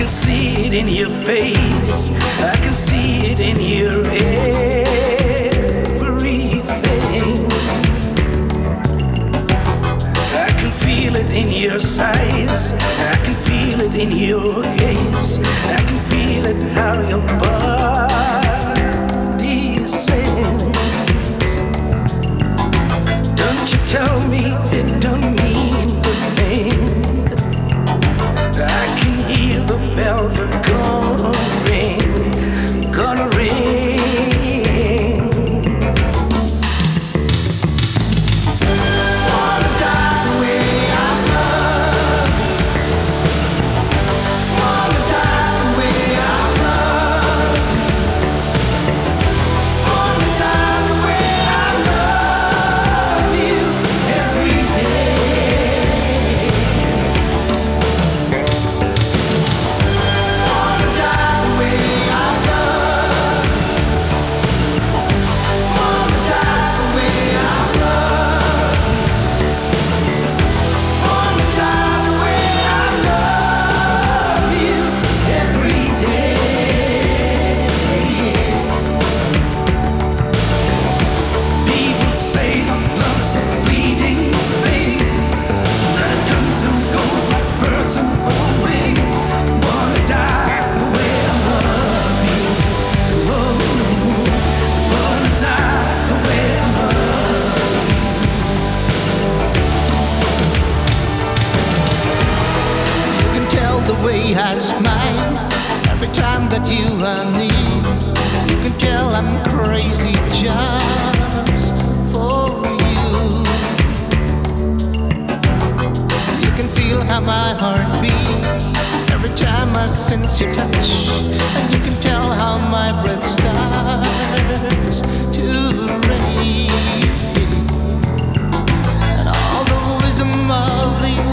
see it in your face. I can see it in your everything. I can feel it in your sighs. I can feel it in your gaze. I can feel it how your body sings. Don't you tell me it don't mean the thing. I can hear the bells are gonna ring, gonna ring. Wanna die the way I love. Wanna die the way I love. Wanna die the way I love you every day. Wanna die the way I love. Wanna die the way I love. Wanna die the way I love you every day. People say love's a fleeting thing, that it comes and goes like birds on one wing. Wanna die the way I love you. Oh, wanna die the way I love you. You can tell the way I smile every time that you are near. You can tell I'm crazy just for you. You can feel how my heart beats every time I sense your touch. And you can tell how my breath starts to raise. And all the wisdom of the